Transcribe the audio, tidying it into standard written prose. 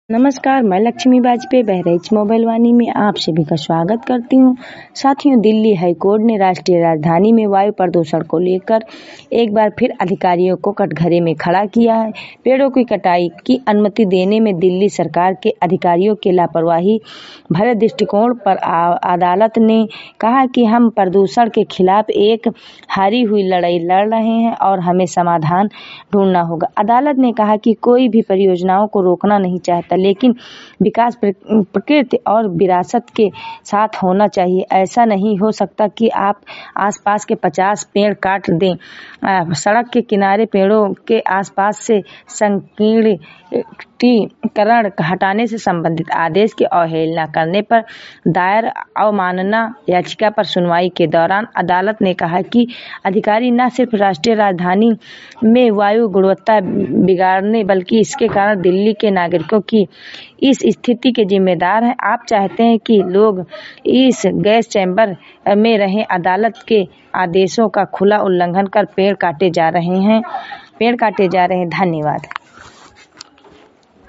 नमस्कार, मैं लक्ष्मी वाजपेयी बहराइच मोबाइल वाणी में आप सभी का स्वागत करती हूँ। साथियों, दिल्ली हाई कोर्ट ने राष्ट्रीय राजधानी में वायु प्रदूषण को लेकर एक बार फिर अधिकारियों को कटघरे में खड़ा किया है। पेड़ों की कटाई की अनुमति देने में दिल्ली सरकार के अधिकारियों के लापरवाही भरे दृष्टिकोण पर अदालत ने कहा कि हम प्रदूषण के खिलाफ एक हारी हुई लड़ाई लड़ रहे हैं और हमें समाधान ढूंढना होगा। अदालत ने कहा कि कोई भी परियोजनाओं को रोकना नहीं चाहता, लेकिन विकास प्रकृति और विरासत के साथ होना चाहिए। ऐसा नहीं हो सकता कि आप आसपास के 50 पेड़ काट दें। सड़क के किनारे पेड़ों के आसपास से संकीर्णीकरण हटाने से संबंधित आदेश की अवहेलना करने पर दायर अवमानना याचिका पर सुनवाई के दौरान अदालत ने कहा कि अधिकारी न सिर्फ राष्ट्रीय राजधानी में वायु गुणवत्ता बिगाड़ने बल्कि इसके कारण दिल्ली के नागरिकों की इस स्थिति के जिम्मेदार हैं। आप चाहते हैं कि लोग इस गैस चैम्बर में रहें। अदालत के आदेशों का खुला उल्लंघन कर पेड़ काटे जा रहे हैं। धन्यवाद।